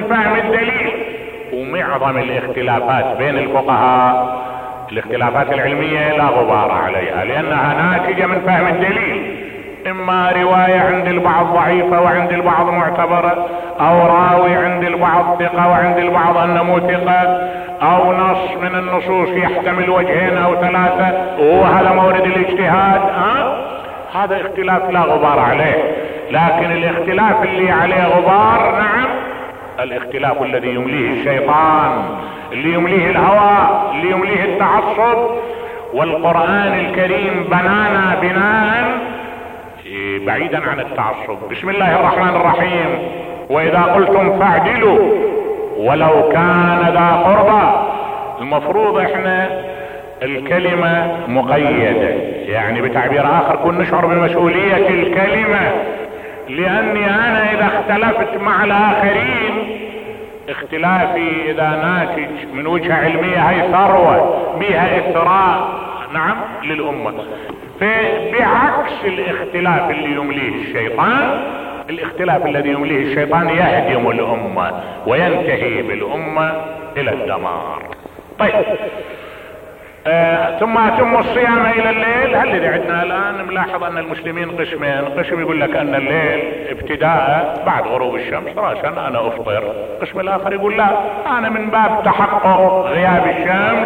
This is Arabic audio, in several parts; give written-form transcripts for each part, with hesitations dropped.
من فهم الدليل. ومعظم الاختلافات بين الفقهاء، الاختلافات العلمية لا غبار عليها، لانها ناتجة من فهم الدليل. اما رواية عند البعض ضعيفة وعند البعض معتبرة، او راوي عند البعض ثقة وعند البعض انه مو ثقة، او نص من النصوص يحتمل وجهين او ثلاثة وهذا مورد الاجتهاد. هذا اختلاف لا غبار عليه. لكن الاختلاف اللي عليه غبار، نعم، الاختلاف الذي يمليه الشيطان، اللي يمليه الهوى، اللي يمليه التعصب. والقرآن الكريم بنانا بناء بعيدا عن التعصب. بسم الله الرحمن الرحيم: واذا قلتم فاعدلوا ولو كان ذا قربى. المفروض احنا الكلمة مقيدة، يعني بتعبير اخر كن نشعر بمسؤولية الكلمة، لاني انا اذا اختلفت مع الاخرين، اختلافي اذا ناتج من وجهة علمية هي ثروة بها اثراء، نعم، للامة. بعكس الاختلاف اللي يمليه الشيطان، الاختلاف الذي يمليه الشيطان يهدم الامة وينتهي بالامة الى الدمار. طيب، ثم اتم الصيام الى الليل. هل اللي عندنا الان ملاحظ ان المسلمين قسمين: قسم يقول لك ان الليل ابتداء بعد غروب الشمس راسا انا افطر، قسم الاخر يقول لا، انا من باب تحقق غياب الشمس،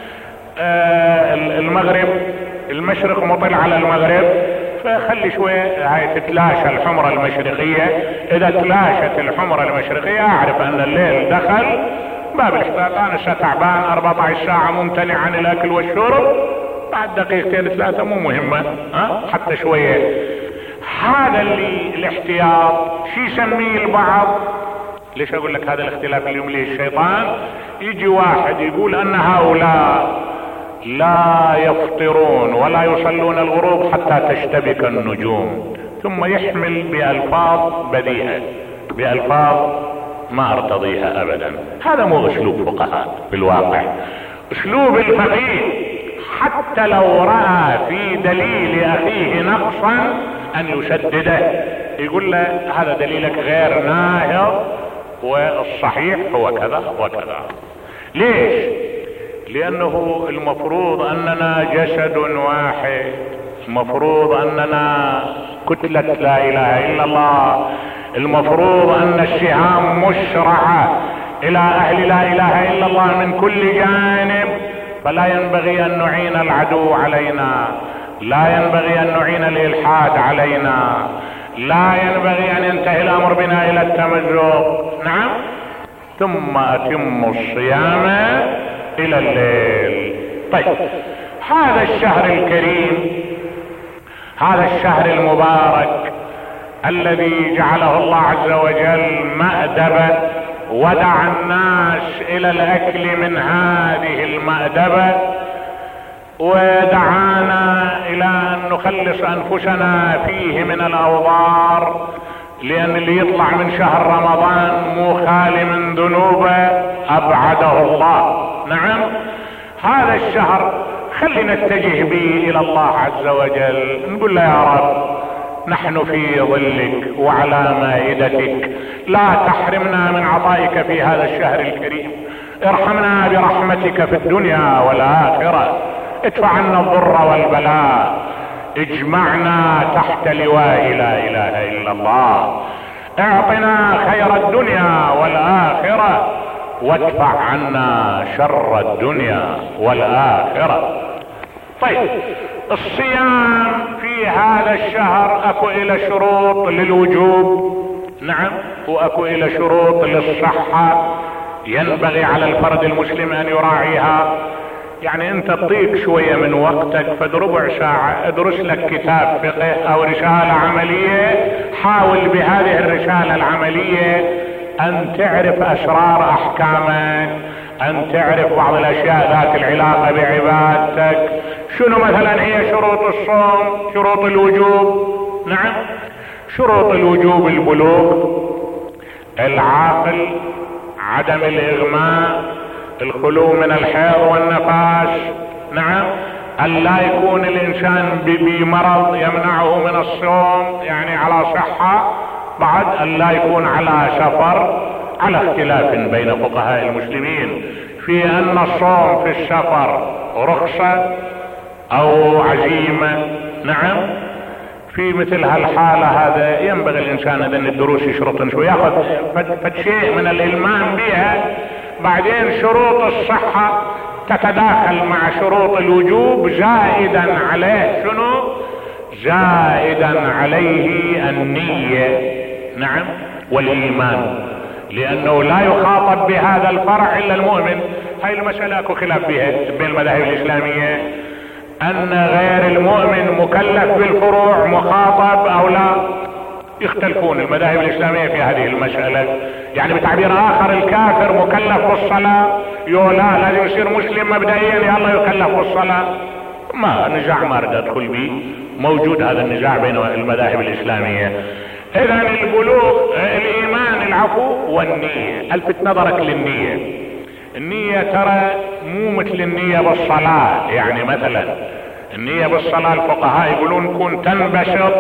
المغرب، المشرق مطل على المغرب، فخلي شوية هاي تتلاشى الحمرة المشرقية. اذا تلاشت الحمرة المشرقية اعرف ان الليل دخل. باب الاحتياط، انا تعبان 14 ساعة ممتنع عن الاكل والشرب، بعد دقيقتين ثلاثة مو مهمة، حتى شوية. هذا اللي الاحتياط. شي يسميه البعض، ليش اقول لك هذا الاختلاف اللي يمليه الشيطان؟ يجي واحد يقول ان هؤلاء لا يفطرون ولا يصلون الغروب حتى تشتبك النجوم، ثم يحمل بألفاظ بديهة، بألفاظ ما ارتضيها ابدا. هذا مو اسلوب فقهاء في الواقع. اسلوب الفقيه حتى لو رأى في دليل اخيه نقصا ان يسدده، يقول له هذا دليلك غير ناهض والصحيح هو كذا وكذا. ليش؟ لانه المفروض اننا جسد واحد، المفروض اننا كتلة لا اله الا الله، المفروض ان السهام مشرعة الى اهل لا اله الا الله من كل جانب، فلا ينبغي ان نعين العدو علينا، لا ينبغي ان نعين الالحاد علينا، لا ينبغي ان ينتهي الامر بنا الى التمزق. نعم. ثم اتم الصيام الى الليل. طيب، هذا الشهر الكريم، هذا الشهر المبارك الذي جعله الله عز وجل مأدبة ودعا الناس الى الاكل من هذه المأدبة، ودعانا الى ان نخلص انفسنا فيه من الاوضار، لان اللي يطلع من شهر رمضان مو خالي من ذنوبه ابعده الله. نعم، هذا الشهر خلي نتجه به الى الله عز وجل، نقول له يا رب نحن في ظلك وعلى مائدتك، لا تحرمنا من عطائك في هذا الشهر الكريم، ارحمنا برحمتك في الدنيا والآخرة، ادفع عنا الضر والبلاء، اجمعنا تحت لواء لا اله الا الله، اعطنا خير الدنيا والآخرة، وادفع عنا شر الدنيا والآخرة. طيب، الصيام في هذا الشهر اكو الى شروط للوجوب، نعم، واكو الى شروط للصحة ينبغي على الفرد المسلم ان يراعيها. يعني انت تضيق شوية من وقتك، فد ربع ساعة ادرس لك كتاب فقه او رسالة عملية، حاول بهذه الرسالة العملية ان تعرف اسرار احكامك، ان تعرف بعض الاشياء ذات العلاقة بعبادتك. شنو مثلا هي شروط الصوم؟ شروط الوجوب، نعم، شروط الوجوب: البلوغ، العاقل، عدم الاغماء، الخلو من الحيض والنفاس، نعم، أن لا يكون الانسان بمرض يمنعه من الصوم يعني على صحة، بعد أن لا يكون على سفر، على اختلاف بين فقهاء المسلمين في ان الصوم في السفر رخصة او عزيمة. نعم، في مثل هالحالة هذا ينبغي الانسان ان الدروس يشرطن شوي، ياخذ شيء من الالمام بها، بعدين شروط الصحة تتداخل مع شروط الوجوب، زائدا عليه شنو؟ زائدا عليه النية. نعم، والايمان، لانه لا يخاطب بهذا الفرع الا المؤمن. هاي المسألة اكو خلاف بها بين المذاهب الاسلامية، ان غير المؤمن مكلف بالفروع مخاطب او لا، يختلفون المذاهب الاسلامية في هذه المسألة. يعني بتعبير اخر الكافر مكلف بالصلاة، لا لازم يصير مسلم مبدئيا يلا يكلف بالصلاة. ما نزاع ما اريد ادخل به، موجود هذا النزاع بين المذاهب الاسلامية. اذا البلوغ الايمان العفو والنية. الفت نظرك للنية. النية ترى مو مثل النية بالصلاة. يعني مثلا النية بالصلاة الفقهاء يقولون كون تنبسط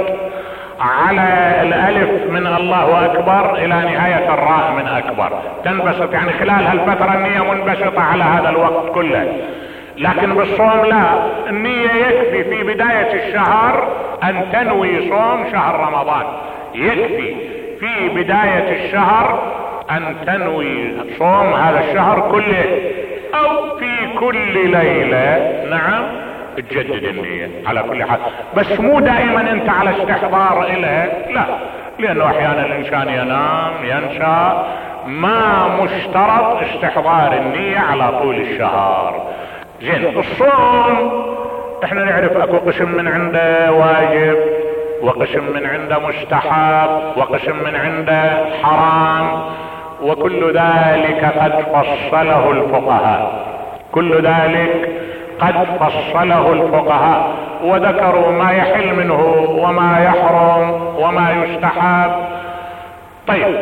على الالف من الله اكبر الى نهاية الراء من اكبر، تنبسط يعني خلال هالفترة النية منبسطة على هذا الوقت كله. لكن بالصوم لا، النية يكفي في بداية الشهر ان تنوي صوم شهر رمضان، يكفي في بداية الشهر ان تنوي صوم هذا الشهر كله، او في كل ليلة. نعم، تجدد النية على كل حال، بس مو دائما انت على استحضار الها، لا، لانه احيانا الانسان ينام ينسى، ما مشترط استحضار النية على طول الشهر. زين، الصوم احنا نعرف اكو قسم من عنده واجب، وقسم من عنده مستحب، وقسم من عنده حرام، وكل ذلك قد فصله الفقهاء. كل ذلك قد فصله الفقهاء وذكروا ما يحل منه وما يحرم وما يستحب. طيب،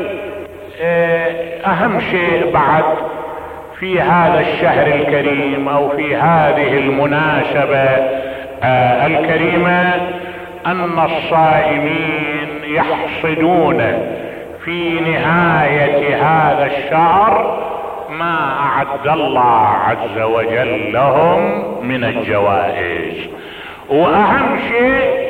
اهم شيء بعد في هذا الشهر الكريم او في هذه المناسبة الكريمة ان الصائمين يحصدون في نهاية هذا الشهر ما اعد الله عز وجل لهم من الجوائز. واهم شيء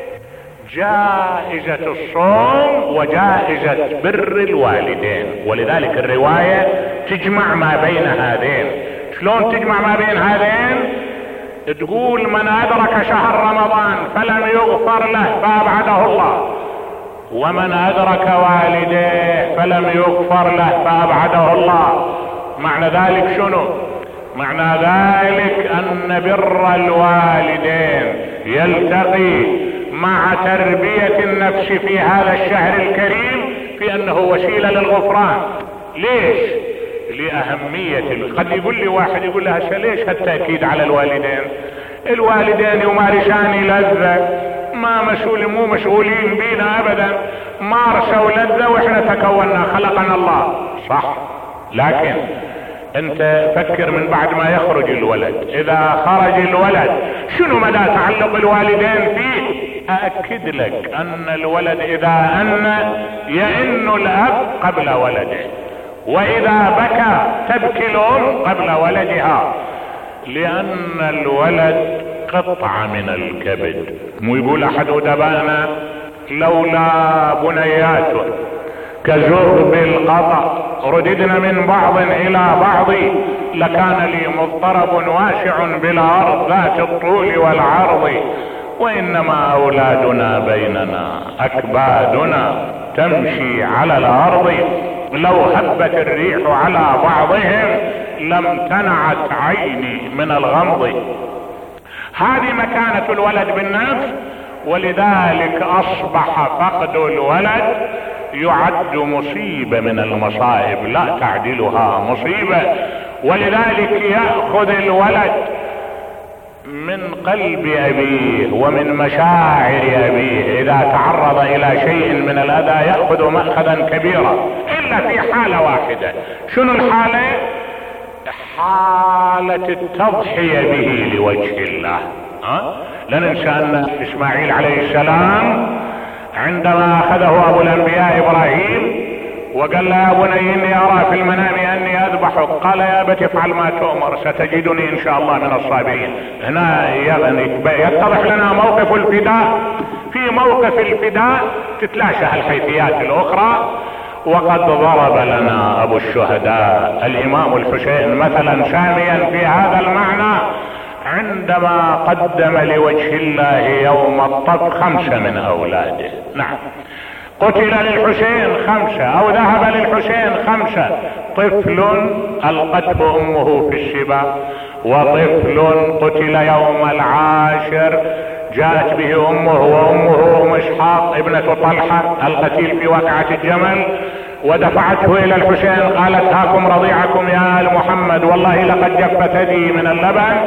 جائزة الصوم وجائزة بر الوالدين، ولذلك الرواية تجمع ما بين هذين. شلون تجمع ما بين هذين؟ تقول من ادرك شهر رمضان فلم يغفر له فابعده الله، ومن ادرك والديه فلم يغفر له فابعده الله. معنى ذلك شنو؟ معنى ذلك ان بر الوالدين يلتقي مع تربية النفس في هذا الشهر الكريم في انه وسيلة للغفران. ليش؟ لأهمية. قد يقول لي واحد يقول له ليش هالتأكيد على الوالدين؟ الوالدين يمارسان لذة، ما مو مشغولين بينا ابدا، مارسوا لذة واحنا تكوننا خلقنا الله، صح. لكن انت فكر من بعد ما يخرج الولد، اذا خرج الولد شنو مدى تعلق الوالدين فيه؟ اأكد لك ان الولد اذا يئن الاب قبل ولده، واذا بكى تبكي الام قبل ولدها، لان الولد قطعة من الكبد. مو يقول احد ادبائنا لولا بنيات كزرب القطع رددنا من بعض الى بعض لكان لي مضطرب واسع بالارض ذات الطول والعرض، وانما اولادنا بيننا اكبادنا تمشي على الارض، لو هبت الريح على بعضهم لم تنعت عيني من الغمض. هذه مكانة الولد بالنفس، ولذلك اصبح فقد الولد يعد مصيبة من المصائب لا تعدلها مصيبة. ولذلك يأخذ الولد من قلب ابيه ومن مشاعر ابيه، اذا تعرض الى شيء من الاذى يأخذ مأخذا كبيرا، الا في حالة واحدة. شنو الحالة؟ حالة التضحية به لوجه الله. لا ننسى ان اسماعيل عليه السلام عندما اخذه ابو الانبياء ابراهيم وقال له: يا بني اني ارى في المنام اني اذبحك. قال: يا ابت افعل ما تؤمر ستجدني ان شاء الله من الصابرين. هنا يعني يتضح لنا موقف الفداء. في موقف الفداء تتلاشى الحيثيات الاخرى. وقد ضرب لنا ابو الشهداء الامام الحسين مثلا ساميا في هذا المعنى عندما قدم لوجه الله يوم الطف 5 من اولاده. نعم، قتل للحسين 5 او ذهب للحسين 5. طفل القته امه في الشبا، وطفل قتل يوم 10 جاءت به امه، وامه ام اسحاق ابنة طلحة القتيل في واقعة الجمل، ودفعته الى الحسين قالت: هاكم رضيعكم يا آل محمد، والله لقد جفت ثدي من اللبن.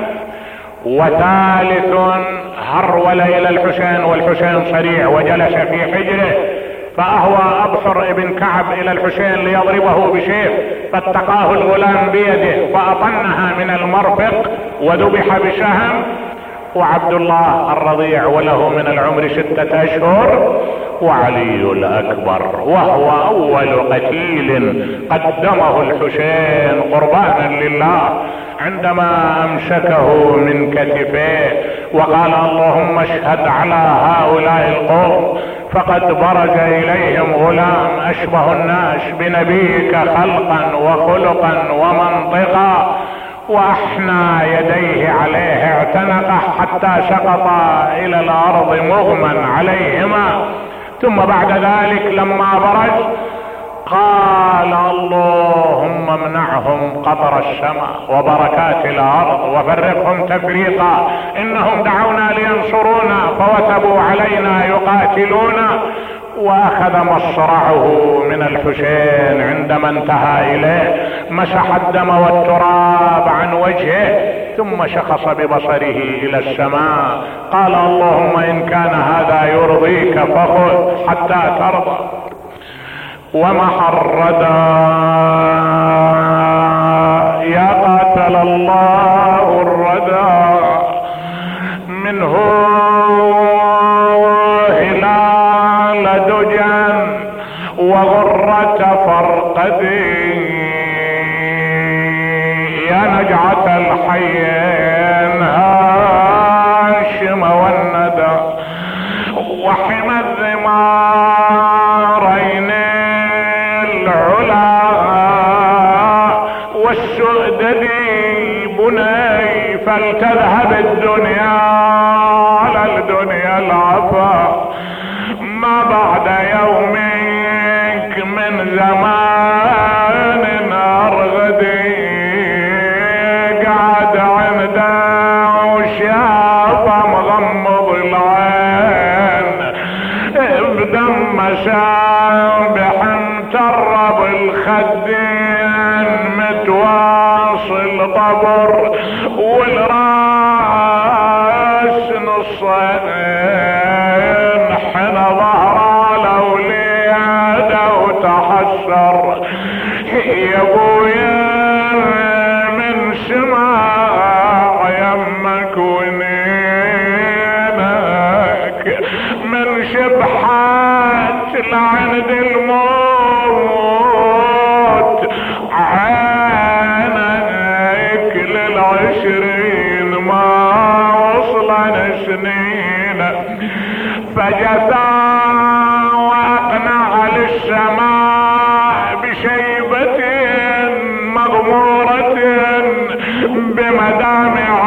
وثالث هرول الى الحسين والحسين صريع وجلس في حجره، فاهوى ابحر ابن كعب الى الحسين ليضربه بسيف، فاتقاه الغلام بيده فاطنها من المرفق وذبح بسهم. وعبد الله الرضيع وله من العمر 6 اشهر، وعلي الاكبر وهو اول قتيل قدمه الحسين قربانا لله عندما امسكه من كتفيه وقال: اللهم اشهد على هؤلاء القوم، فقد برز اليهم غلام اشبه الناس بنبيك خلقا وخلقا ومنطقا، واحنى يديه عليه اعتنقه حتى سقط الى الارض مغمى عليهما. ثم بعد ذلك لما برز قال: اللهم امنعهم قطر السماء وبركات الارض وفرقهم تفريقا، انهم دعونا لينصرونا فوثبوا علينا يقاتلونا. واخذ مصرعه من الحسين عندما انتهى اليه، مسح الدم والتراب عن وجهه، ثم شخص ببصره الى السماء قال: اللهم ان كان هذا يرضيك فخذ حتى ترضى. ومحى الردى يا قاتل الله الردى، منه هلال دجى وغرة فرقدي، يا نجعة الحيين هاشم والندى، وحمى الذمارين العلا، والسؤدد بني، فلتذهب الدنيا على الدنيا العفا، ما بعد يومك من زمان ارغدي، قعد عنده وشاف مغمض العين، بدم سابح ترب الخدين، متواصل طبر والراس نصين، حنى ظهره لوليده وتحسر، يا ابويا من سماع يمك ونينك، من شبحات لعند الموت، عينك لل20 ما وصلن سنين، فجثى واقنع للسماء بشيبة مغمورة بمدامع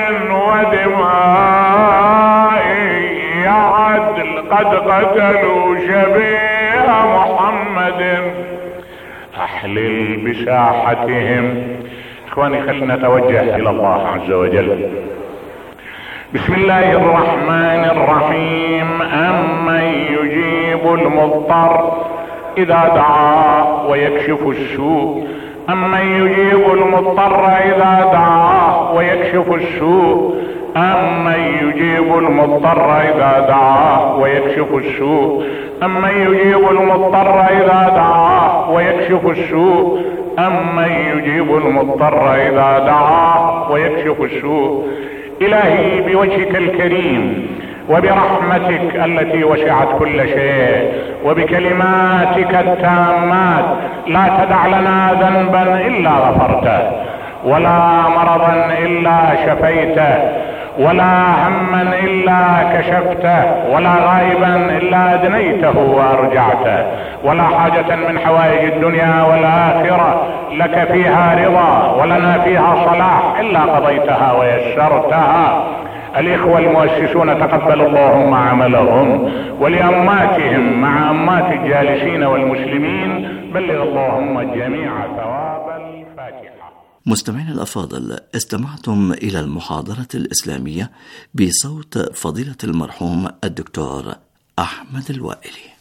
ودماء، يا عدل قد قتلوا شبيه محمد، احلل بساحتهم. اخواني خلنا نتوجه الى الله عز وجل. بسم الله الرحمن الرحيم. امن يجيب المضطر اذا دعاه ويكشف السوء، امن يجيب المضطر اذا دعاه ويكشف السوء، امن يجيب المضطر اذا دعاه ويكشف السوء، امن يجيب المضطر اذا دعاه ويكشف السوء، امن يجيب المضطر اذا دعاه ويكشف السوء. الهي بوجهك الكريم وبرحمتك التي وسعت كل شيء وبكلماتك التامات لا تدع لنا ذنبا إلا غفرته، ولا مرضا إلا شفيته، ولا هما إلا كشفته، ولا غائبا إلا أدنيته وأرجعته، ولا حاجة من حوائج الدنيا والآخرة لك فيها رضا ولنا فيها صلاح إلا قضيتها ويسرتها. الإخوة المؤسسون تقبل اللهم عملهم، ولأماتهم مع أمات الجالسين والمسلمين بلغ اللهم الجميع ثواب الفاتحة. مستمعينا الأفاضل، استمعتم إلى المحاضرة الإسلامية بصوت فضيلة المرحوم الدكتور أحمد الوائلي.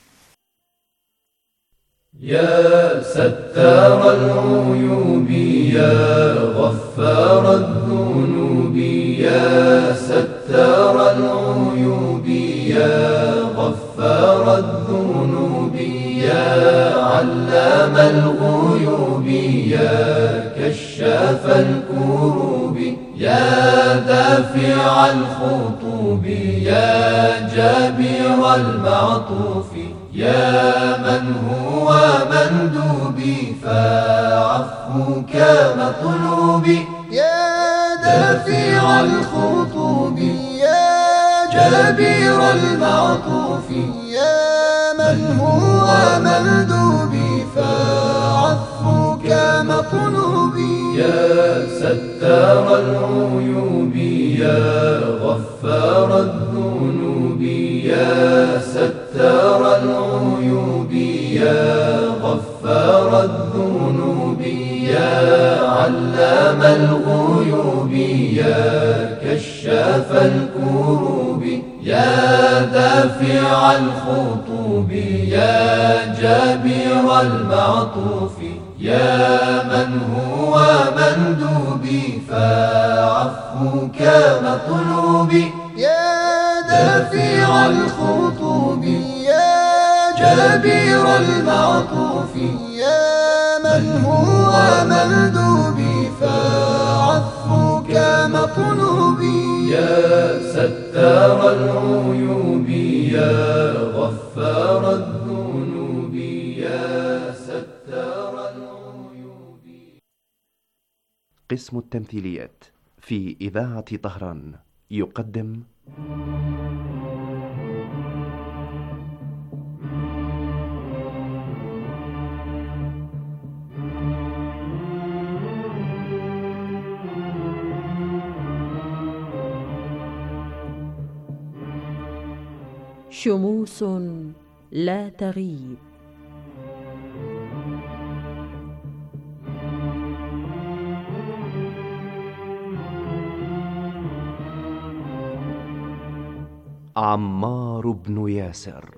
يا ستار العيوب يا غفار الذنوب، يا ستار العيوب يا غفار الذنوب، يا علام الغيوب يا كشاف الكروب، يا دافع الخطوب يا جابر المعطوف، يا من هو مندوبي فعفوك مطلوبي، يا دافع الخطوب يا جابر المعطوف، يا من هو مندوبي فعفوك مطلوبي، يا ستار العيوب يا غفار الذنوب، يا ستار العيوب يا غفار الذنوب، يا علام الغيوب يا كشاف الكروب، يا دافع الخطوب يا جابر المعطوف، يا من هو مندوبي فعفوك مطلوبي، يا دافع الخطوب يا جابر المعطوف، يا من هو مندوبي فعفوك مطلوبي، يا ستار العيوب يا غفار الذنوب، يا ستار العيوب. قسم التمثيليات في إذاعة طهران يقدم شموس لا تغيب. عمار بن ياسر.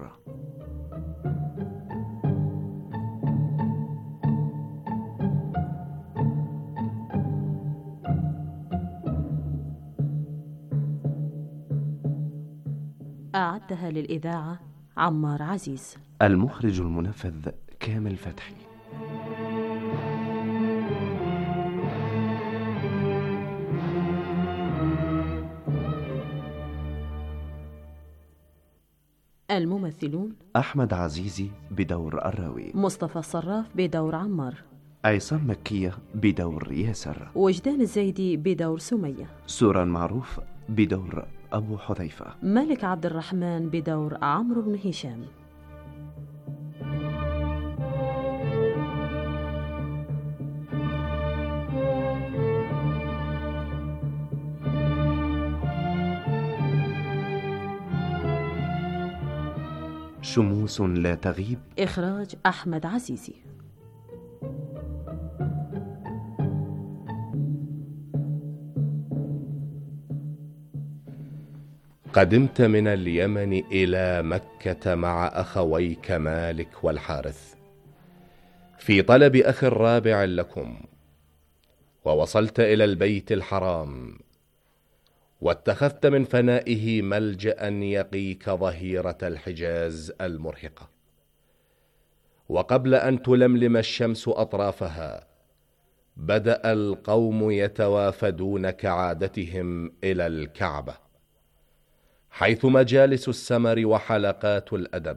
أعدها للإذاعة عمار عزيز. المخرج المنفذ كامل فتحي. الممثلون: أحمد عزيزي بدور الراوي، مصطفى الصراف بدور عمار، عصام مكية بدور ياسر، وجدان الزيدي بدور سمية، سوران معروف بدور أبو حذيفة، مالك عبد الرحمن بدور عمرو بن هشام. شموس لا تغيب. إخراج أحمد عزيزي. قدمت من اليمن إلى مكة مع أخويك مالك والحارث في طلب أخ رابع لكم، ووصلت إلى البيت الحرام، واتخذت من فنائه ملجأ يقيك ظهيرة الحجاز المرهقة. وقبل أن تلملم الشمس أطرافها بدأ القوم يتوافدون كعادتهم إلى الكعبة، حيث مجالس السمر وحلقات الأدب،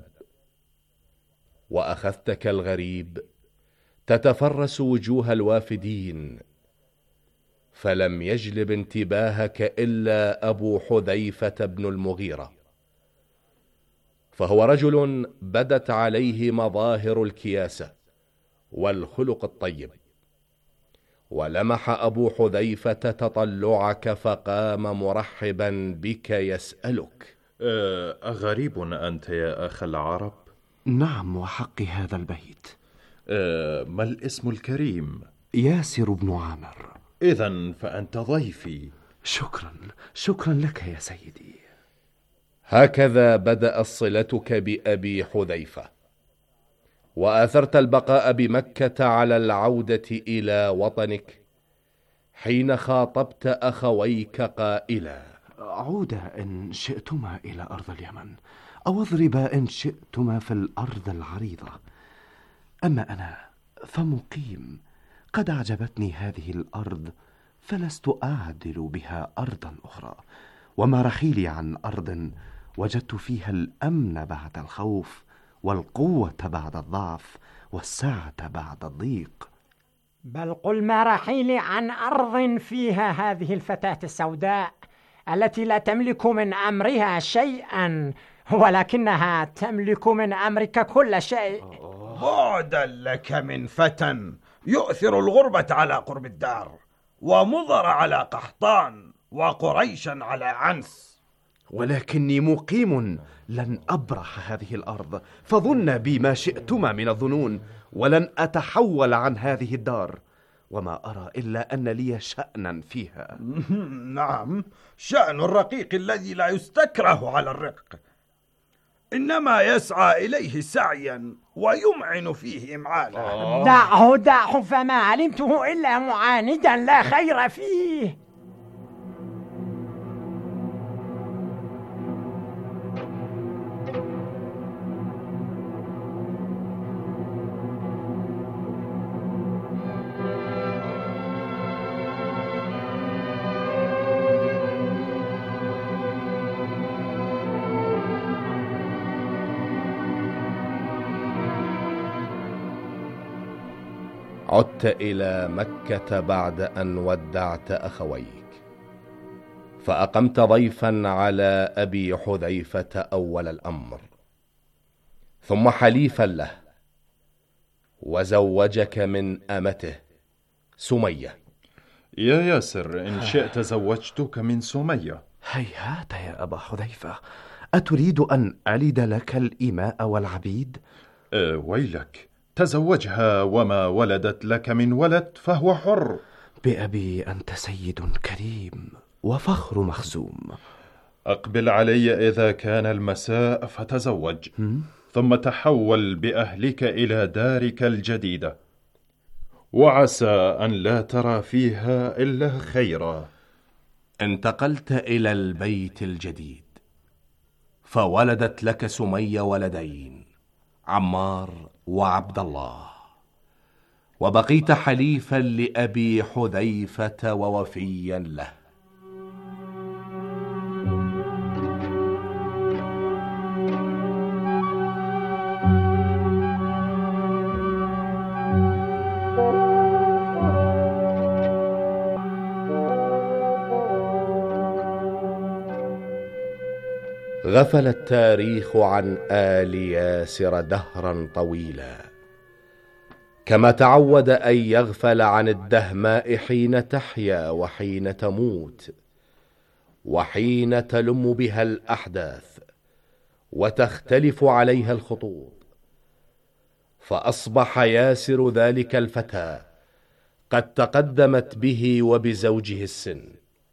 وأخذت كالغريب تتفرس وجوه الوافدين، فلم يجلب انتباهك إلا أبو حذيفة بن المغيرة، فهو رجل بدت عليه مظاهر الكياسة والخلق الطيب. ولمح أبو حذيفة تطلعك فقام مرحبا بك يسألك: أغريب أنت يا أخ العرب؟ نعم، وحق هذا البيت. ما الاسم الكريم؟ ياسر بن عامر. إذن فأنت ضيفي. شكرا لك يا سيدي. هكذا بدأت صلتك بأبي حذيفة، وآثرت البقاء بمكة على العودة إلى وطنك حين خاطبت أخويك قائلا: عودا إن شئتما إلى أرض اليمن، أو اضربا إن شئتما في الأرض العريضة. أما أنا فمقيم، قد أعجبتني هذه الأرض، فلست أعدل بها أرضا أخرى. وما رحيلي عن أرض وجدت فيها الأمن بعد الخوف، والقوة بعد الضعف، والسعة بعد الضيق. بل قل ما رحيلي عن أرض فيها هذه الفتاة السوداء التي لا تملك من أمرها شيئا، ولكنها تملك من أمرك كل شيء. بعدا لك من فتى يؤثر الغربة على قرب الدار، ومضر على قحطان، وقريشا على عنس. ولكني مقيم، لن أبرح هذه الأرض، فظن بي ما شئتما من الظنون، ولن أتحول عن هذه الدار، وما أرى إلا أن لي شأنا فيها. نعم، شأن الرقيق الذي لا يستكره على الرق، إنما يسعى إليه سعيا ويمعن فيه إمعانا. دعه فما علمته إلا معاندا لا خير فيه. عدت إلى مكة بعد أن ودعت أخويك، فأقمت ضيفا على أبي حذيفة أول الأمر، ثم حليفا له، وزوجك من أمته سمية. يا ياسر، إن شئت زوجتك من سمية. هيهات يا أبا حذيفة، أتريد أن ألد لك الإماء والعبيد؟ ويلك، تزوجها، وما ولدت لك من ولد فهو حر. بأبي أنت سيد كريم وفخر مخزوم. أقبل علي إذا كان المساء فتزوج، ثم تحول بأهلك إلى دارك الجديدة، وعسى أن لا ترى فيها إلا خيرا. انتقلت إلى البيت الجديد، فولدت لك سمية ولدين، عمار وعبد الله، وبقيت حليفا لأبي حذيفة ووفيا له. غفل التاريخ عن آل ياسر دهرا طويلا، كما تعود أن يغفل عن الدهماء حين تحيا وحين تموت، وحين تلم بها الأحداث وتختلف عليها الخطوط. فأصبح ياسر ذلك الفتى قد تقدمت به وبزوجه السن،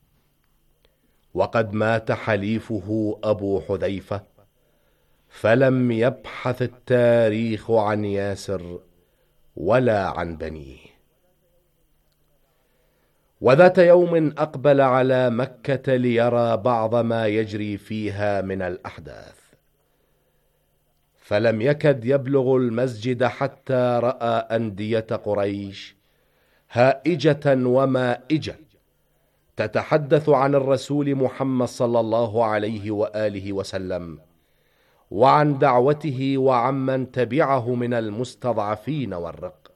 وقد مات حليفه أبو حذيفة، فلم يبحث التاريخ عن ياسر ولا عن بنيه. وذات يوم أقبل على مكة ليرى بعض ما يجري فيها من الأحداث، فلم يكد يبلغ المسجد حتى رأى أندية قريش هائجة ومائجة تتحدث عن الرسول محمد صلى الله عليه وآله وسلم، وعن دعوته وعمن تبعه من المستضعفين والرق.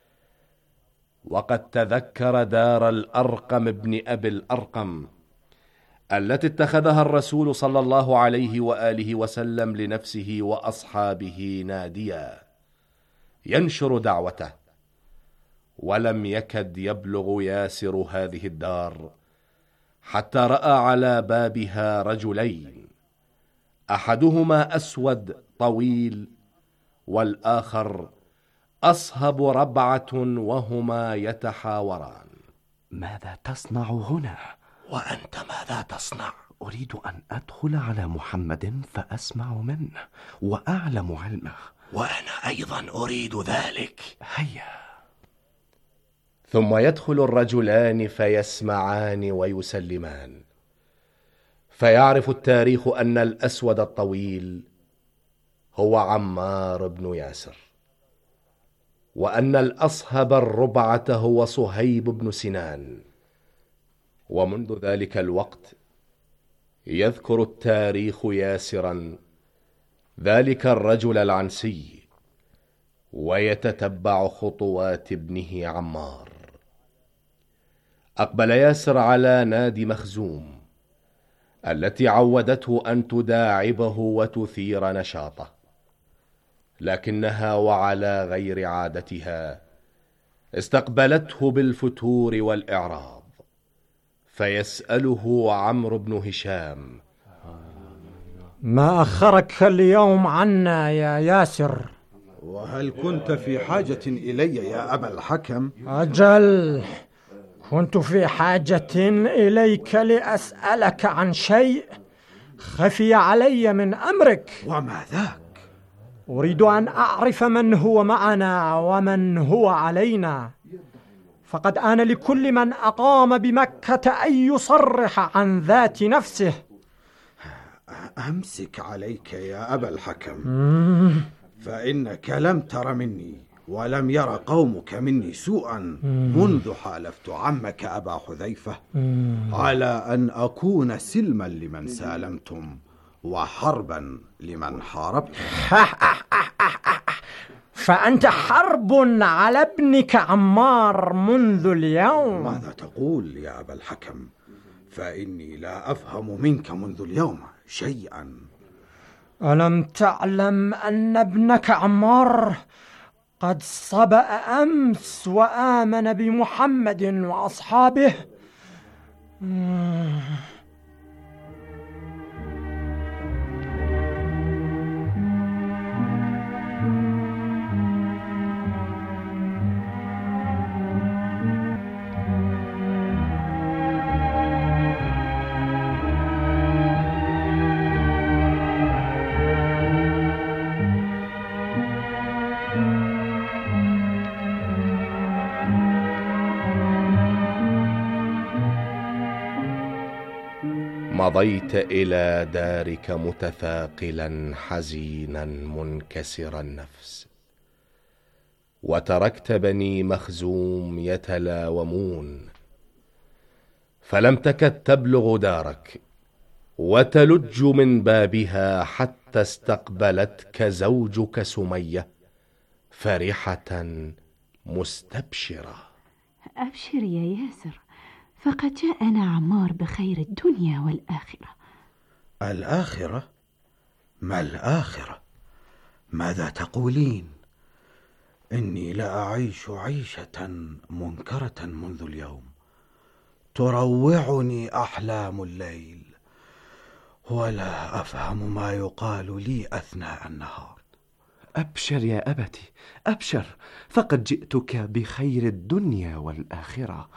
وقد تذكر دار الأرقم بن أبي الأرقم التي اتخذها الرسول صلى الله عليه وآله وسلم لنفسه وأصحابه ناديا ينشر دعوته، ولم يكد يبلغ ياسر هذه الدار حتى رأى على بابها رجلين، أحدهما أسود طويل والآخر أصهب ربعة، وهما يتحاوران. ماذا تصنع هنا؟ وأنت ماذا تصنع؟ أريد أن أدخل على محمد فأسمع منه وأعلم علمه. وأنا أيضا أريد ذلك. هيا. ثم يدخل الرجلان فيسمعان ويسلمان، فيعرف التاريخ أن الأسود الطويل هو عمار بن ياسر، وأن الأصهب الربعة هو صهيب بن سنان. ومنذ ذلك الوقت يذكر التاريخ ياسرا ذلك الرجل العنسي، ويتتبع خطوات ابنه عمار. أقبل ياسر على نادي مخزوم التي عودته أن تداعبه وتثير نشاطه، لكنها وعلى غير عادتها استقبلته بالفتور والإعراض. فيسأله عمرو بن هشام: ما أخرك اليوم عنا يا ياسر؟ وهل كنت في حاجة إلي يا أبا الحكم؟ أجل، كنت في حاجة إليك لأسألك عن شيء خفي علي من أمرك. وما ذاك؟ أريد أن أعرف من هو معنا ومن هو علينا، فقد آن لكل من أقام بمكة أن يصرح عن ذات نفسه. أمسك عليك يا أبا الحكم، فإنك لم تر مني ولم ير قومك مني سوءا منذ حالفت عمك أبا حذيفة على أن أكون سلما لمن سالمتم وحربا لمن حاربتم. فأنت حرب على ابنك عمار منذ اليوم. ماذا تقول يا أبا الحكم؟ فإني لا أفهم منك منذ اليوم شيئا. ألم تعلم أن ابنك عمار قد صبأ أمس وآمن بمحمد وأصحابه؟ مضيت إلى دارك متثاقلا حزينا منكسر النفس، وتركت بني مخزوم يتلاومون، فلم تكد تبلغ دارك وتلج من بابها حتى استقبلتك زوجك سمية فرحة مستبشرة. أبشر يا ياسر، فقد جاءنا عمار بخير الدنيا والآخرة. الآخرة؟ ما الآخرة؟ ماذا تقولين؟ إني لأعيش عيشة منكرة منذ اليوم، تروعني أحلام الليل، ولا أفهم ما يقال لي أثناء النهار. أبشر يا أبتي، أبشر، فقد جئتك بخير الدنيا والآخرة.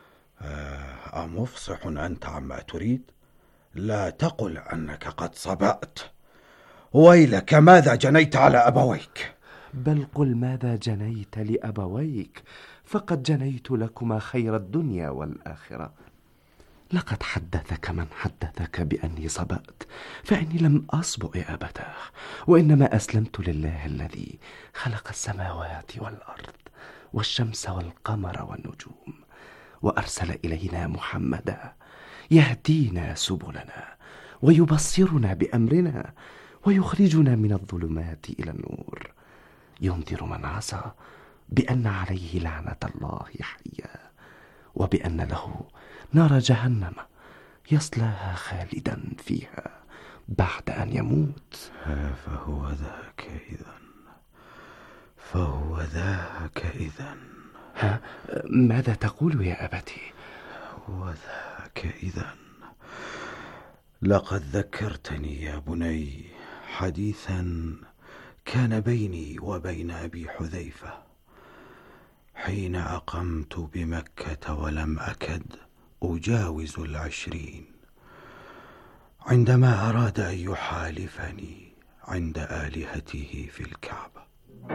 أمفصح أنت عما تريد؟ لا تقل أنك قد صبأت. ويلك، ماذا جنيت على أبويك؟ بل قل ماذا جنيت لأبويك، فقد جنيت لكما خير الدنيا والآخرة. لقد حدثك من حدثك بأني صبأت، فإني لم أصبأ يا أبتاه، وإنما أسلمت لله الذي خلق السماوات والأرض والشمس والقمر والنجوم، وأرسل إلينا محمدا يهدينا سبلنا ويبصرنا بأمرنا ويخرجنا من الظلمات إلى النور، ينذر من عصى بأن عليه لعنة الله حيا، وبأن له نار جهنم يصلاها خالدا فيها بعد أن يموت. فهو ذاك إذن. ماذا تقول يا أبتي؟ هو ذاك إذن. لقد ذكرتني يا بني حديثا كان بيني وبين أبي حذيفة حين أقمت بمكة ولم أكد أجاوز 20، عندما أراد أن يحالفني عند آلهته في الكعبة.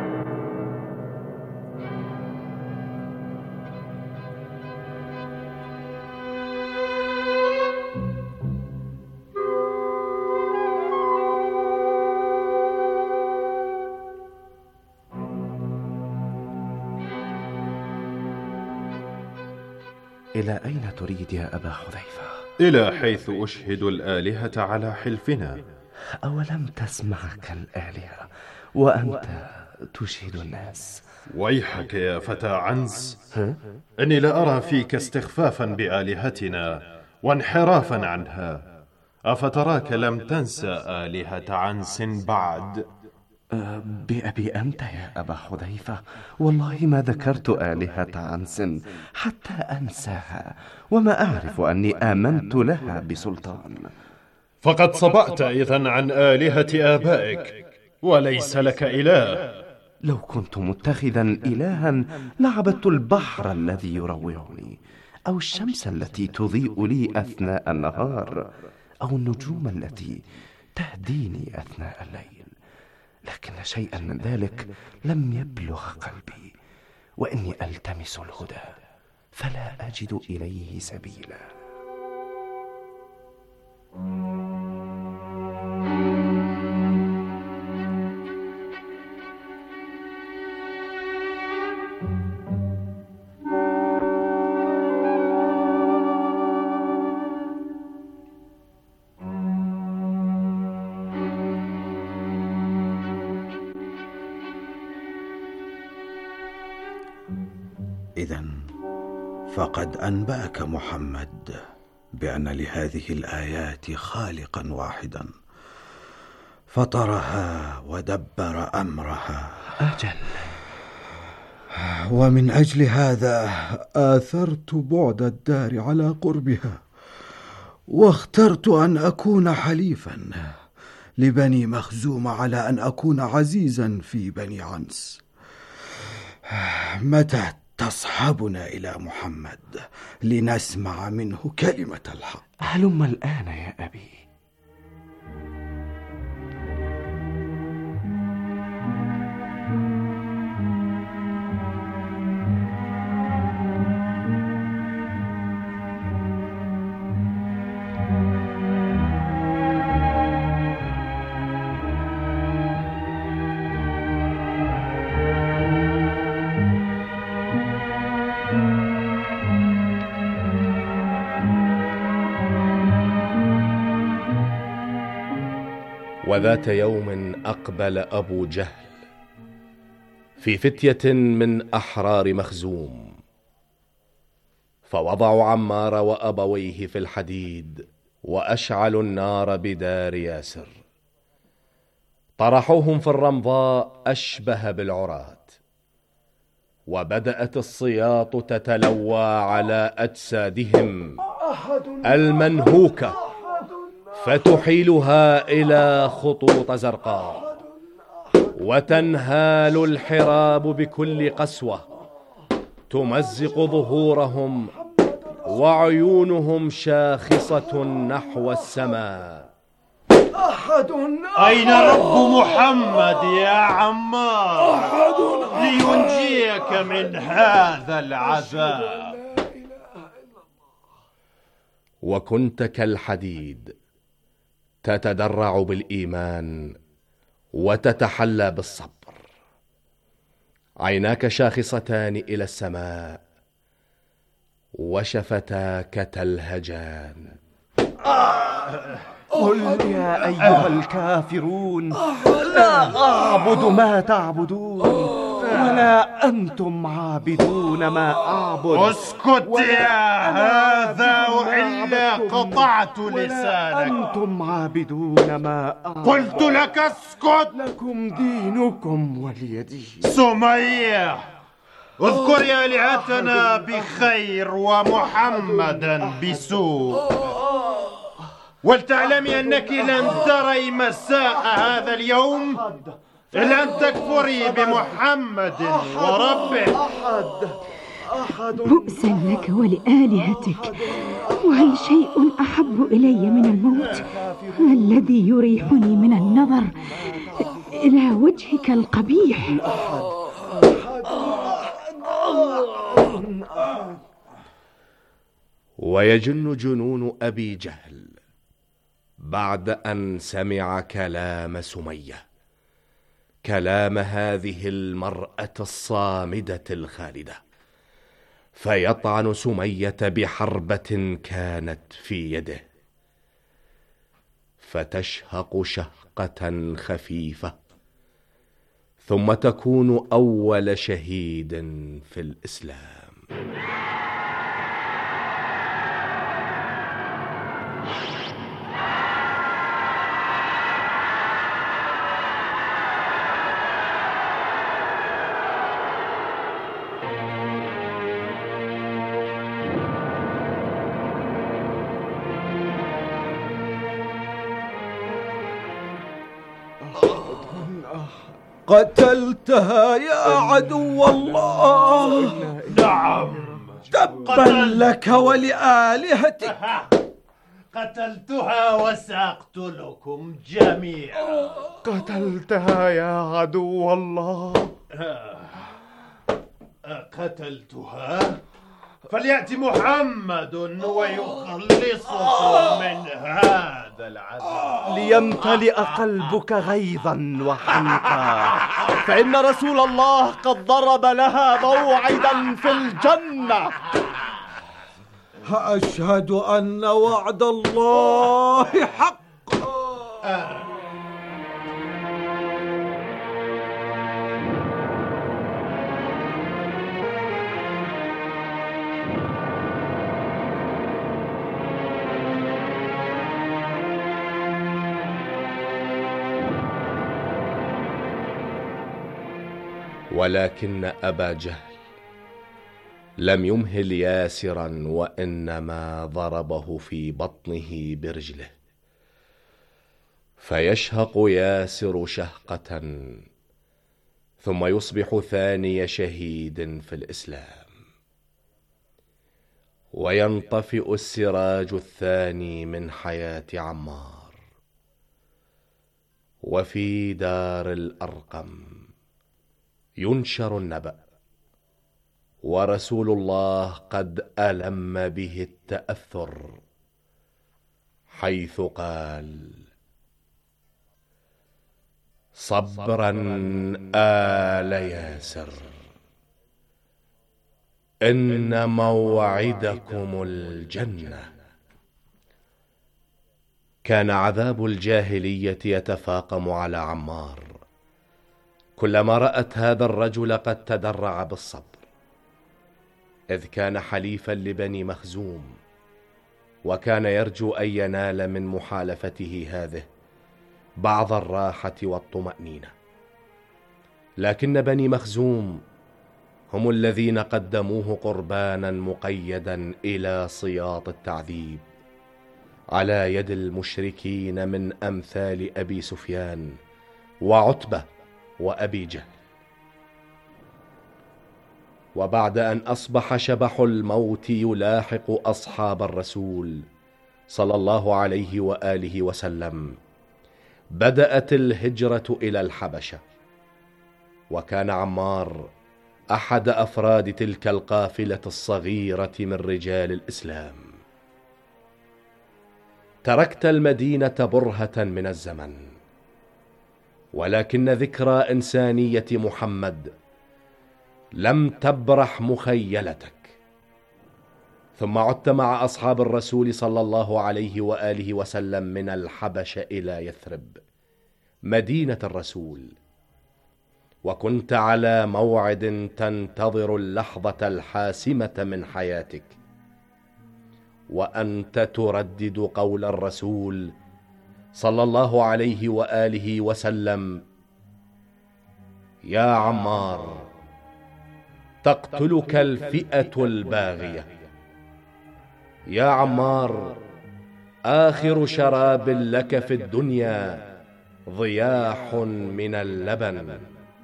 إلى أين تريد يا أبا حذيفة؟ إلى حيث أشهد الآلهة على حلفنا. أولم تسمعك الآلهة وأنت تشهد الناس؟ ويحك يا فتى عنز، إني لأرى فيك استخفافا بآلهتنا وانحرافا عنها. أفتراك لم تنسى آلهة عنس بعد؟ بأبي أنت يا أبا حذيفة، والله ما ذكرت آلهة عنس حتى أنساها، وما أعرف أني آمنت لها بسلطان. فقد صبأت إذن عن آلهة آبائك وليس لك إله. لو كنت متخذا إلها لعبدت البحر الذي يروعني، أو الشمس التي تضيء لي أثناء النهار، أو النجوم التي تهديني أثناء الليل، لكن شيئا من ذلك لم يبلغ قلبي، وإني ألتمس الهدى فلا أجد إليه سبيلا. إذن فقد أنبأك محمد بأن لهذه الآيات خالقا واحدا فطرها ودبر أمرها. أجل. ومن أجل هذا آثرت بعد الدار على قربها، واخترت أن أكون حليفا لبني مخزوم على أن أكون عزيزا في بني عنس. متى تصحبنا إلى محمد لنسمع منه كلمة الحق؟ هلم الآن يا أبي. وذات يوم أقبل أبو جهل في فتية من أحرار مخزوم، فوضعوا عمار وأبويه في الحديد وأشعلوا النار بدار ياسر، طرحوهم في الرمضاء أشبه بالعراة، وبدأت الصياط تتلوى على أجسادهم المنهوكة فتحيلها إلى خطوط زرقاء، وتنهال الحراب بكل قسوة تمزق ظهورهم، وعيونهم شاخصة نحو السماء. أين رب محمد يا عمار لينجيك من هذا العذاب؟ وكنت كالحديد تتدرع بالإيمان وتتحلى بالصبر، عيناك شاخصتان إلى السماء وشفتاك تلهجان. قل يا أيها الكافرون لا أعبد ما تعبدون ولا أنتم عابدون ما أعبد. اسكت يا هذا وإلا قطعت لسانك. أنتم عابدون ما أعبد. قلت لك اسكت. لكم دينكم ولي دين. سمية اذكري آلهتنا بخير ومحمدا بسوء، ولتعلمي أنك لن تري مساء هذا اليوم إلا أن تكفري بمحمد وربه. بؤسا لك ولآلهتك، وهل شيء أحب إلي من الموت الذي يريحني من النظر إلى وجهك القبيح؟ ويجن جنون أبي جهل بعد أن سمع كلام سمية، كلام هذه المرأة الصامدة الخالدة، فيطعن سمية بحربة كانت في يده، فتشهق شهقة خفيفة، ثم تكون أول شهيد في الإسلام. قتلتها يا عدو الله. نعم، تبا لك ولآلهتك. قتلتها وسأقتلكم جميعا. قتلتها يا عدو الله. قتلتها، فليأتي محمد ويخلصكم من هذا العذاب. ليمتلئ قلبك غيظا وحنقا، فإن رسول الله قد ضرب لها موعدا في الجنة. أشهد أن وعد الله حق. ولكن أبا جهل لم يمهل ياسرا، وإنما ضربه في بطنه برجله، فيشهق ياسر شهقة، ثم يصبح ثاني شهيد في الإسلام، وينطفئ السراج الثاني من حياة عمار. وفي دار الأرقم ينشر النبأ، ورسول الله قد ألم به التأثر، حيث قال: صبرا آل ياسر، إن موعدكم الجنة. كان عذاب الجاهلية يتفاقم على عمار كلما رأت هذا الرجل قد تدرع بالصبر، إذ كان حليفا لبني مخزوم، وكان يرجو أن ينال من محالفته هذه بعض الراحة والطمأنينة. لكن بني مخزوم هم الذين قدموه قربانا مقيدا إلى صياط التعذيب على يد المشركين من أمثال أبي سفيان وعتبة وأبي جهل. وبعد أن أصبح شبح الموت يلاحق أصحاب الرسول صلى الله عليه وآله وسلم، بدأت الهجرة إلى الحبشة، وكان عمار أحد أفراد تلك القافلة الصغيرة من رجال الإسلام. تركت المدينة برهة من الزمن، ولكن ذكرى إنسانية محمد لم تبرح مخيلتك، ثم عدت مع أصحاب الرسول صلى الله عليه وآله وسلم من الحبش إلى يثرب مدينة الرسول، وكنت على موعد تنتظر اللحظة الحاسمة من حياتك، وأنت تردد قول الرسول صلى الله عليه وآله وسلم: يا عمار، تقتلك الفئة الباغية. يا عمار، آخر شراب لك في الدنيا ضياح من اللبن.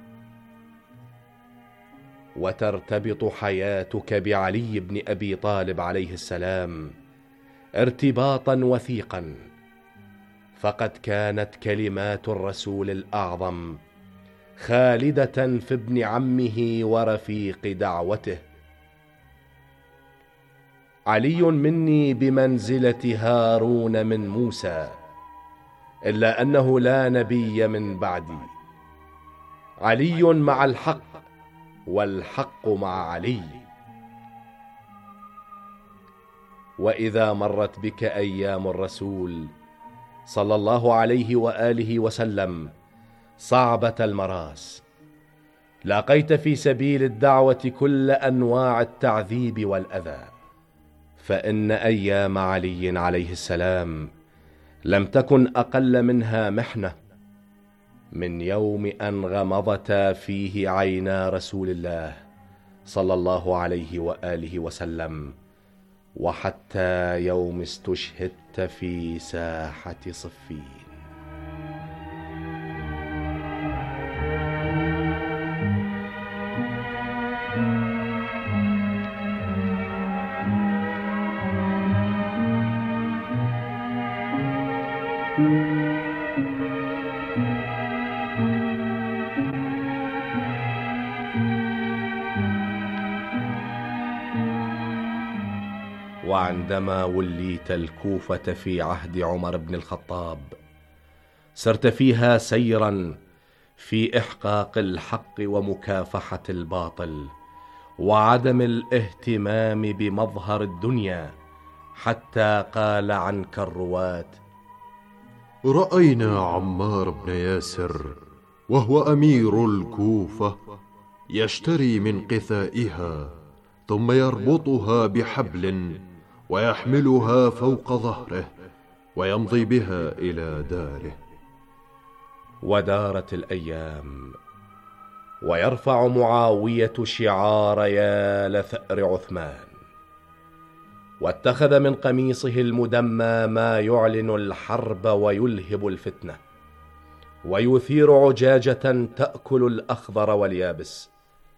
وترتبط حياتك بعلي بن أبي طالب عليه السلام ارتباطا وثيقا، فقد كانت كلمات الرسول الأعظم خالدة في ابن عمه ورفيق دعوته. علي مني بمنزلة هارون من موسى، إلا أنه لا نبي من بعدي. علي مع الحق، والحق مع علي. وإذا مرت بك أيام الرسول صلى الله عليه وآله وسلم صعبة المراس، لاقيت في سبيل الدعوة كل أنواع التعذيب والأذى، فإن أيام علي عليه السلام لم تكن أقل منها محنة من يوم أن غمضتا فيه عينا رسول الله صلى الله عليه وآله وسلم، وحتى يوم استشهدت في ساحة صفين. وعندما وليت الكوفة في عهد عمر بن الخطاب، سرت فيها سيرا في إحقاق الحق ومكافحة الباطل وعدم الاهتمام بمظهر الدنيا، حتى قال عنك الرواة: رأينا عمار بن ياسر وهو أمير الكوفة يشتري من قثائها ثم يربطها بحبل ويحملها فوق ظهره ويمضي بها إلى داره. ودارت الأيام، ويرفع معاوية شعار يا لثأر عثمان، واتخذ من قميصه المدمى ما يعلن الحرب ويلهب الفتنة، ويثير عجاجة تأكل الأخضر واليابس.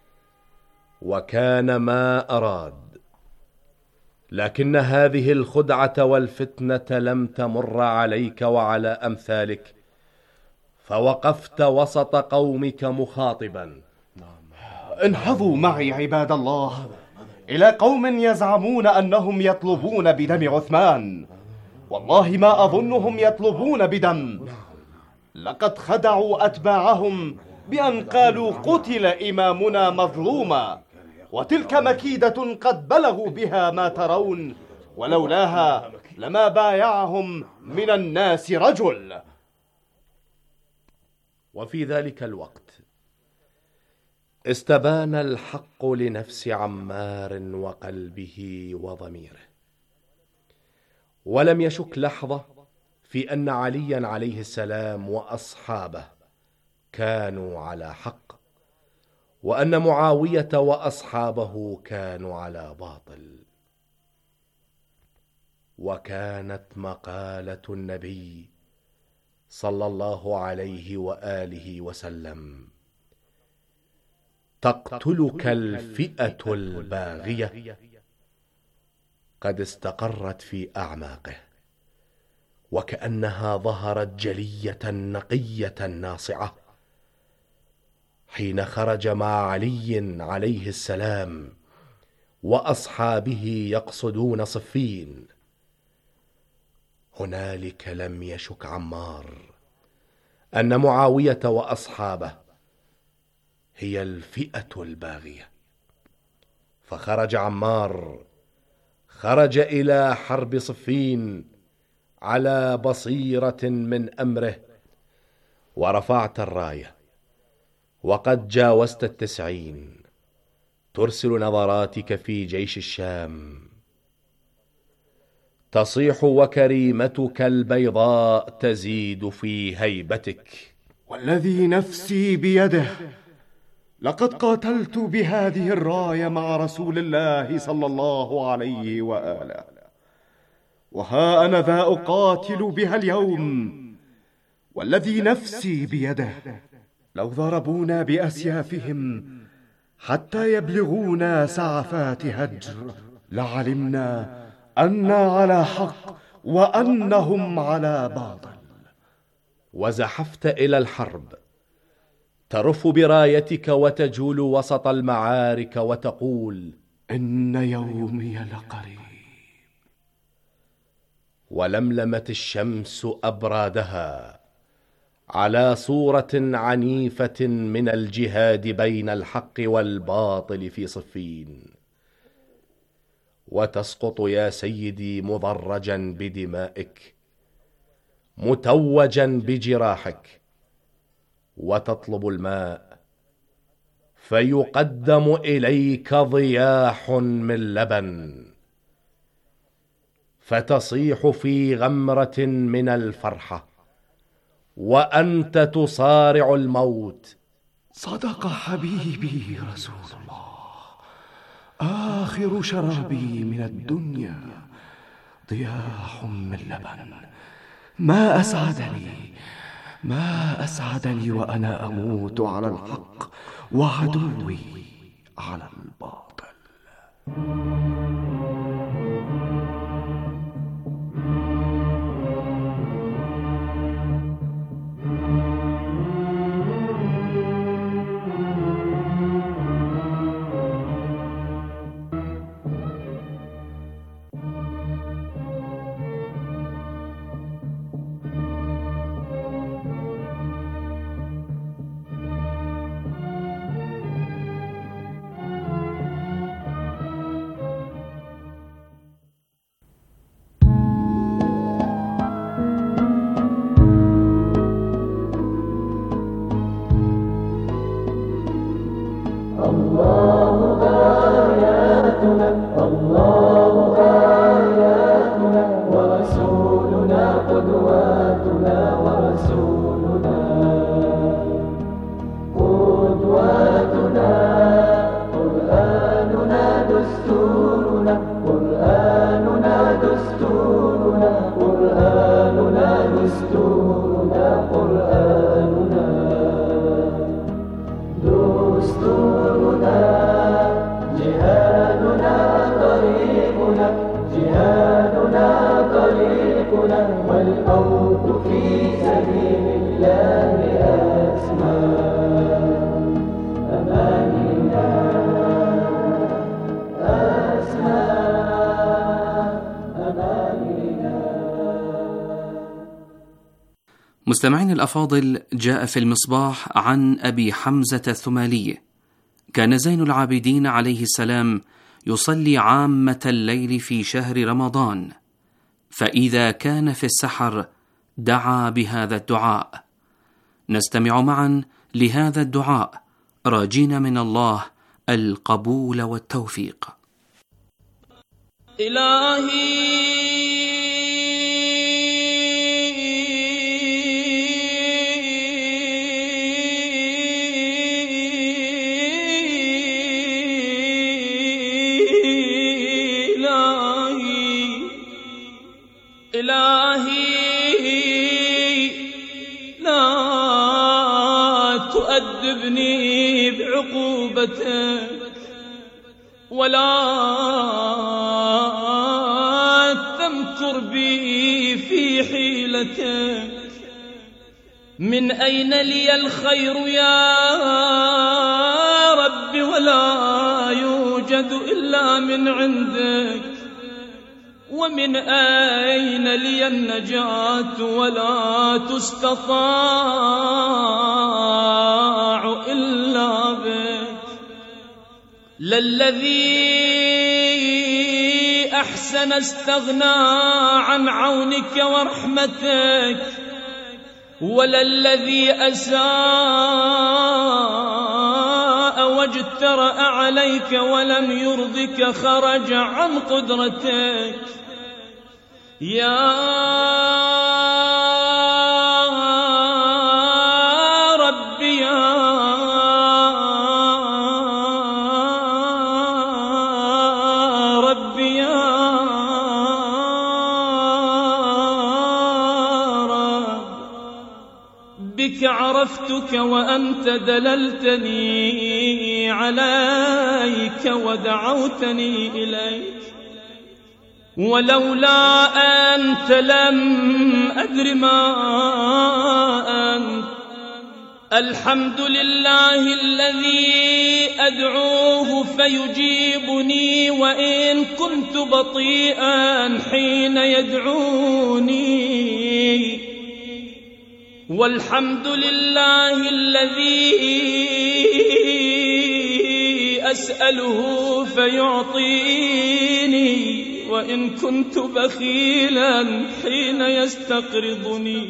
وكان ما أراد، لكن هذه الخدعة والفتنة لم تمر عليك وعلى أمثالك، فوقفت وسط قومك مخاطبا: انهضوا معي عباد الله إلى قوم يزعمون أنهم يطلبون بدم عثمان، والله ما أظنهم يطلبون بدم. لقد خدعوا أتباعهم بأن قالوا قتل إمامنا مظلوما، وتلك مكيدة قد بلغوا بها ما ترون، ولولاها لما بايعهم من الناس رجل. وفي ذلك الوقت استبان الحق لنفس عمار وقلبه وضميره، ولم يشك لحظة في أن عليا عليه السلام وأصحابه كانوا على حق، وأن معاوية وأصحابه كانوا على باطل. وكانت مقالة النبي صلى الله عليه وآله وسلم: تقتلك الفئة الباغية، قد استقرت في أعماقه، وكأنها ظهرت جلية نقية ناصعة حين خرج مع علي عليه السلام وأصحابه يقصدون صفين. هنالك لم يشك عمار أن معاوية وأصحابه هي الفئة الباغية، فخرج عمار خرج إلى حرب صفين على بصيرة من أمره، ورفعت الراية وقد جاوزت 90، ترسل نظراتك في جيش الشام، تصيح وكريمتك البيضاء تزيد في هيبتك. والذي نفسي بيده لقد قاتلت بهذه الراية مع رسول الله صلى الله عليه وآله، وها أنا ذا أقاتل بها اليوم. والذي نفسي بيده لو ضربونا بأسيافهم حتى يبلغونا سعفات هجر لعلمنا أننا على حق وأنهم على باطل. وزحفت إلى الحرب، ترف برايتك وتجول وسط المعارك وتقول: إن يومي لقريب. ولملمت الشمس أبرادها على صورة عنيفة من الجهاد بين الحق والباطل في صفين، وتسقط يا سيدي مضرجا بدمائك، متوجا بجراحك، وتطلب الماء فيقدم إليك ضياح من لبن، فتصيح في غمرة من الفرحة وأنت تصارع الموت. صدق حبيبي رسول الله، آخر شرابي من الدنيا ضياح من لبن. ما أسعدني وأنا أموت على الحق وعدوي على الباطل. مستمعين الأفاضل، جاء في المصباح عن أبي حمزة الثمالي: كان زين العابدين عليه السلام يصلي عامة الليل في شهر رمضان، فإذا كان في السحر دعا بهذا الدعاء. نستمع معا لهذا الدعاء راجين من الله القبول والتوفيق. إلهي لا تؤدبني بعقوبتك ولا تمكر بي في حيلتك. من أين لي الخير يا رب ولا يوجد إلا من عندك، ومن أين لي النجاة ولا تستطاع إلا بك. للذي أحسن استغنى عن عونك ورحمتك، وللذي أساء واجترأ عليك ولم يرضك خرج عن قدرتك. يا ربي يا ربي يا رب، بك عرفتك وأنت دللتني عليك ودعوتني إليك، ولولا أنت لم أدر ما أنت. الحمد لله الذي أدعوه فيجيبني وإن كنت بطيئا حين يدعوني، والحمد لله الذي أسأله فيعطيني وإن كنت بخيلا حين يستقرضني،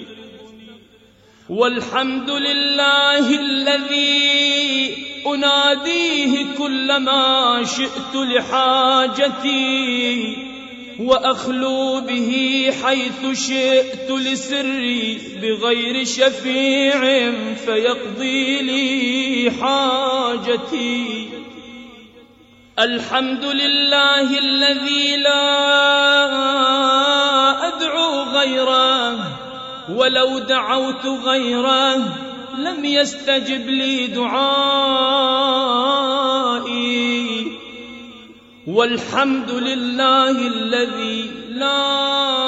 والحمد لله الذي أناديه كلما شئت لحاجتي وأخلو به حيث شئت لسري بغير شفيع فيقضي لي حاجتي. الحمد لله الذي لا أدعو غيره، ولو دعوت غيره لم يستجب لي دعائي. والحمد لله الذي لا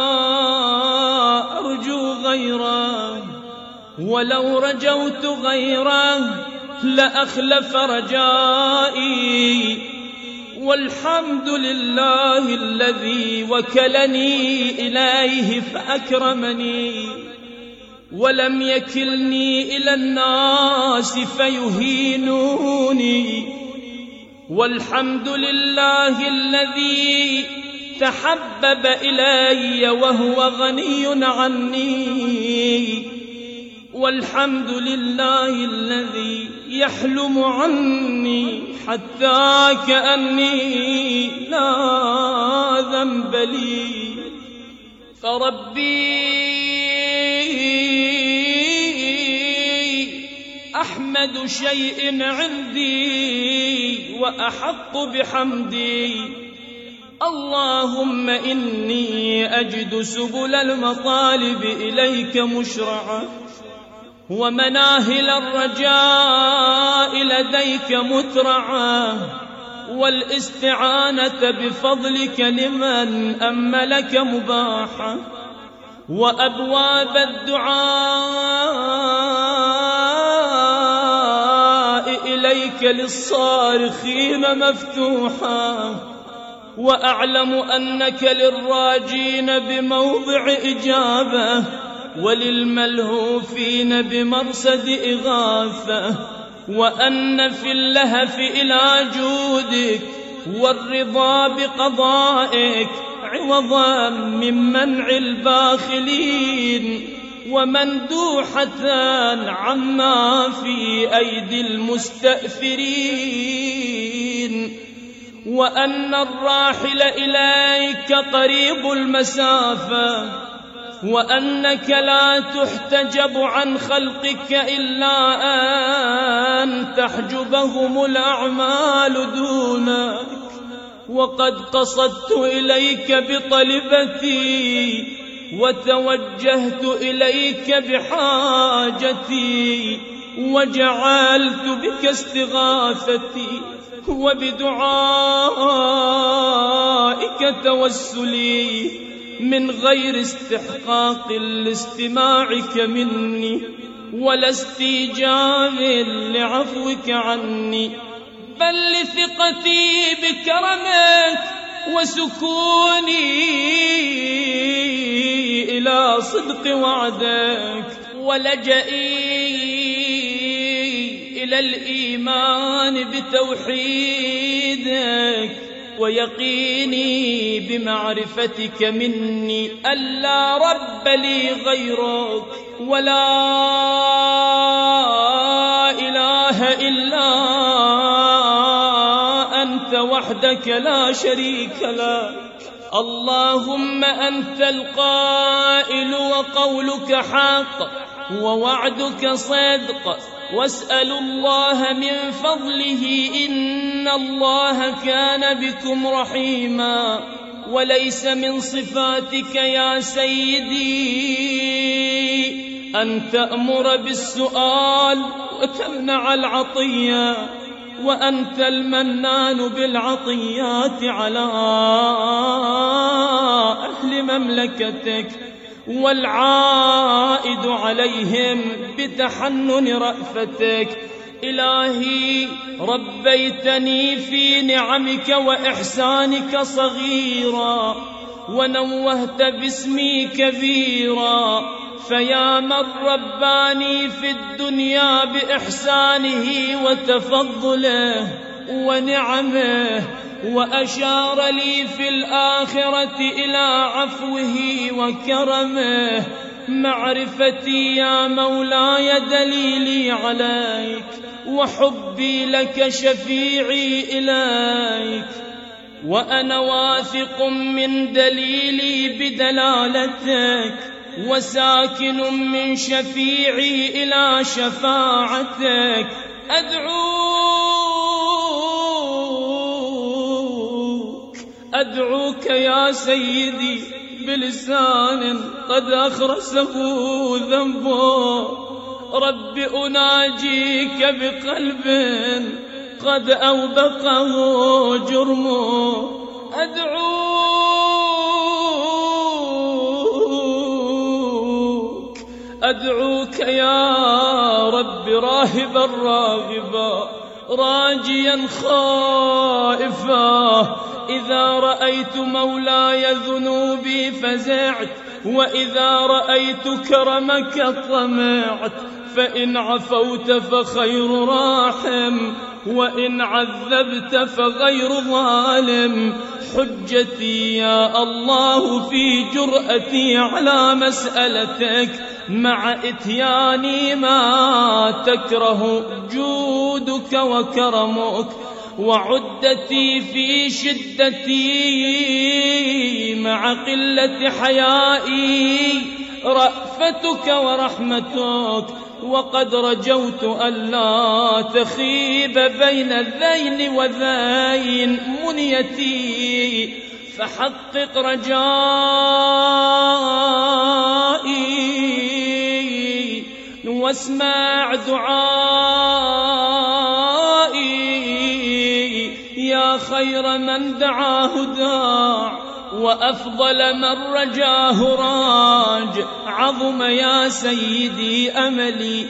أرجو غيره، ولو رجوت غيره لأخلف رجائي. والحمد لله الذي وكلني إليه فأكرمني، ولم يكلني إلى الناس فيهينوني. والحمد لله الذي تحبب إلي وهو غني عني. والحمد لله الذي يحلم عني حتى كأني لا ذنب لي. فربي أحمد شيء عندي وأحق بحمدي. اللهم إني أجد سبل المطالب إليك مشرعة، ومناهل الرجاء لديك مترعة، والاستعانة بفضلك لمن أملك مباحة، وأبواب الدعاء إليك للصارخين مفتوحة. وأعلم أنك للراجين بموضع إجابة، وللملهوفين بمرصد إغاثة، وأن في اللهف إلى جودك والرضا بقضائك عوضا من منع الباخلين، ومندوحة عما في أيدي المستأثرين، وأن الراحل إليك قريب المسافة، وأنك لا تحتجب عن خلقك إلا أن تحجبهم الأعمال دونك. وقد قصدت إليك بطلبتي، وتوجهت إليك بحاجتي، وجعلت بك استغاثتي، وبدعائك توسلي، من غير استحقاق لاستماعك مني ولا استيجاب لعفوك عني، بل لثقتي بكرمك وسكوني إلى صدق وعدك، ولجئي إلى الإيمان بتوحيدك، ويقيني بمعرفتك مني ألا رب لي غيرك ولا إله إلا أنت وحدك لا شريك لك. اللهم أنت القائل وقولك حق ووعدك صدق، واسأل الله من فضله إن الله كان بكم رحيما. وليس من صفاتك يا سيدي أن تأمر بالسؤال وتمنع العطية، وأنت المنان بالعطيات على أهل مملكتك والعائد عليهم بتحنن رأفتك. إلهي ربيتني في نعمك وإحسانك صغيرا ونوهت باسمي كبيرا، فيا من رباني في الدنيا بإحسانه وتفضله ونعمه، وأشار لي في الآخرة إلى عفوه وكرمه. معرفتي يا مولاي دليلي عليك، وحبي لك شفيعي إليك، وأنا واثق من دليلي بدلالتك، وساكن من شفيعي إلى شفاعتك. أدعوك يا سيدي بلسان قد أخرسه ذنبه، رب أناجيك بقلب قد أوبقه جرمه. أدعوك يا رب راهبا راغبا راجيا خائفا، إذا رأيت مولاي ذنوبي فزعت، وإذا رأيت كرمك طمعت. فإن عفوت فخير راحم، وإن عذبت فغير ظالم. حجتي يا الله في جرأتي على مسألتك، مع إتياني ما تكره جودك وكرمك، وعدتي في شدتي مع قلة حيائي رأفتك ورحمتك. وقد رجوت ألا تخيب بين الذين وذين منيتي، فحقق رجائي واسمع دعائي. يا خير من دعاه داع، وأفضل من رجاه راج. عظم يا سيدي أملي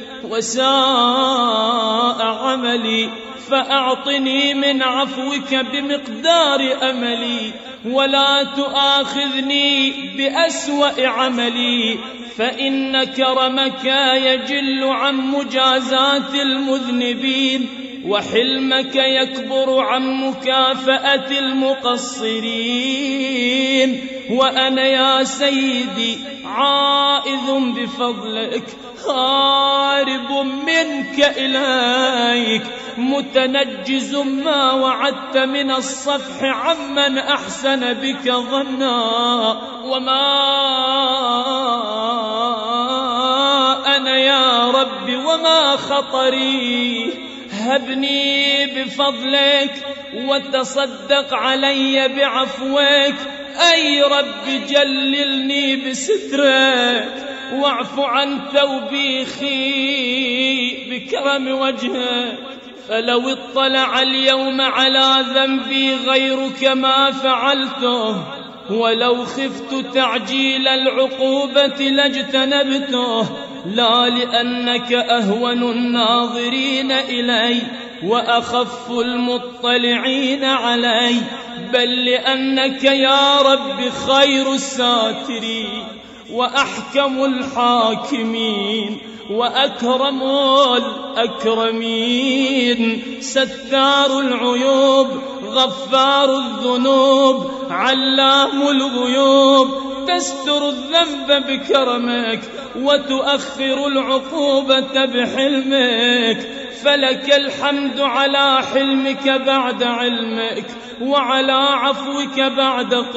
وساء عملي، فأعطني من عفوك بمقدار أملي، ولا تؤاخذني بأسوأ عملي، فإن كرمك يجل عن مجازات المذنبين، وحلمك يكبر عن مكافأة المقصرين. وأنا يا سيدي عائذ بفضلك، هارب منك إليك، متنجز ما وعدت من الصفح عمن أحسن بك ظنا. وما أنا يا رب وما خطري، هبني بفضلك وتصدق علي بعفوك. أي رب جللني بسترك، واعف عن توبيخي بكرم وجهك. فلو اطلع اليوم على ذنبي غيرك ما فعلته، ولو خفت تعجيل العقوبة لاجتنبته، لا لأنك أهون الناظرين إلي وأخف المطلعين علي، بل لأنك يا رب خير الساترين وأحكم الحاكمين وأكرم الأكرمين، ستار العيوب غفار الذنوب علام الغيوب، تستر الذنب بكرمك وتؤخر العقوبة بحلمك، فلك الحمد على حلمك بعد علمك وعلى عفوك بعد